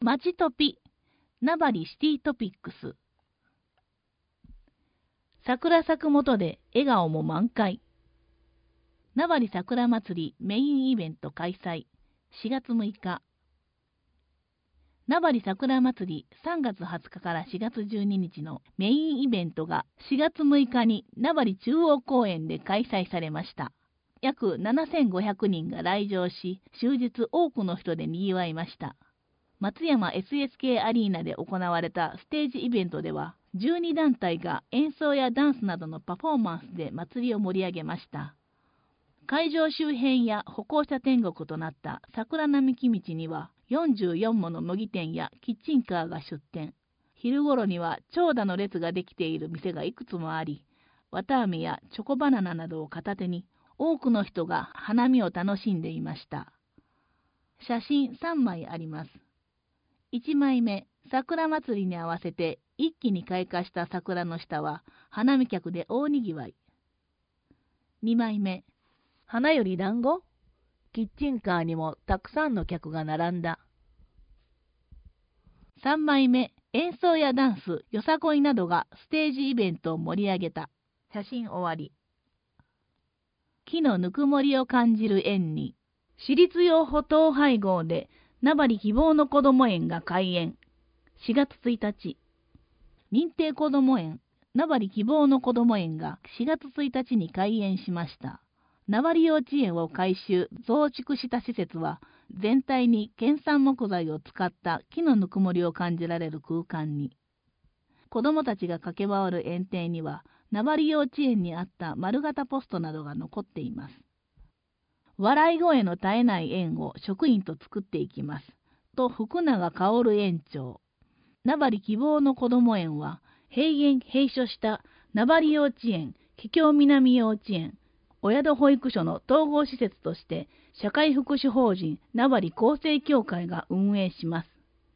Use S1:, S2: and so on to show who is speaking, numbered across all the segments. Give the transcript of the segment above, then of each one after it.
S1: まちトピ、名張シティトピックス。桜咲く下で笑顔も満開。名張桜祭りメインイベント開催。4月6日。名張桜祭り3月20日から4月12日のメインイベントが4月6日に名張中央公園で開催されました。約7500人が来場し、終日多くの人で賑わいました。松山 SSK アリーナで行われたステージイベントでは、12団体が演奏やダンスなどのパフォーマンスで祭りを盛り上げました。会場周辺や歩行者天国となった桜並木道には、44もの模擬店やキッチンカーが出店。昼頃には長蛇の列ができている店がいくつもあり、綿あめやチョコバナナなどを片手に、多くの人が花見を楽しんでいました。写真3枚あります。1枚目、桜祭りに合わせて一気に開花した桜の下は花見客で大にぎわい。2枚目、花より団子？キッチンカーにもたくさんの客が並んだ。3枚目、演奏やダンス、よさこいなどがステージイベントを盛り上げた。写真終わり。木のぬくもりを感じる園に、私立養護統廃合で名張希望のこども園が開園。4月1日。認定こども園、名張希望のこども園が4月1日に開園しました。名張幼稚園を改修・増築した施設は、全体に県産木材を使った木のぬくもりを感じられる空間に。子どもたちが駆け回る園庭には、名張幼稚園にあった丸型ポストなどが残っています。笑い声の絶えない園を職員と作っていきます。と福永薫園長。名張希望のこども園は、閉所した名張幼稚園、桔梗南幼稚園、お宿保育所の統合施設として、社会福祉法人名張厚生協会が運営します。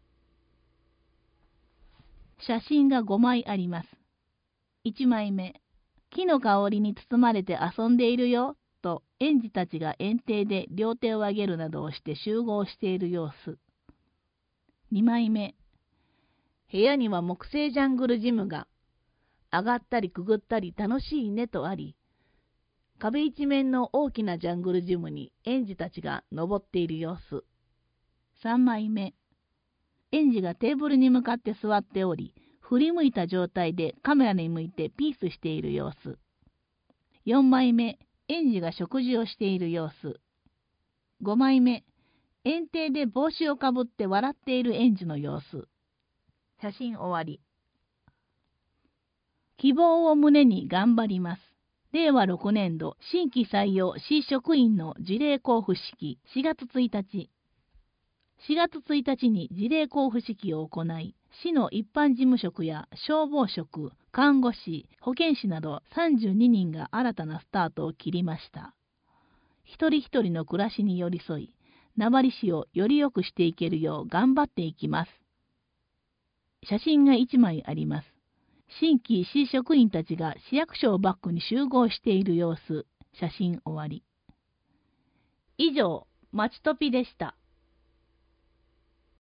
S1: 写真が5枚あります。1枚目、木の香りに包まれて遊んでいるよ、と園児たちが園庭で両手を上げるなどをして集合している様子。2枚目、部屋には木製ジャングルジムが、上がったりくぐったり楽しいねとあり、壁一面の大きなジャングルジムに園児たちが登っている様子。3枚目、園児がテーブルに向かって座っており、振り向いた状態でカメラに向いてピースしている様子。4枚目、園児が食事をしている様子。5枚目、園庭で帽子をかぶって笑っている園児の様子。写真終わり。希望を胸に頑張ります。令和6年度新規採用市職員の辞令交付式4月1日。4月1日に辞令交付式を行い、市の一般事務職や消防職、看護師、保健師など32人が新たなスタートを切りました。一人一人の暮らしに寄り添い、名張市をより良くしていけるよう頑張っていきます。写真が1枚あります。新規市職員たちが市役所をバックに集合している様子。写真終わり。以上、まちトピでした。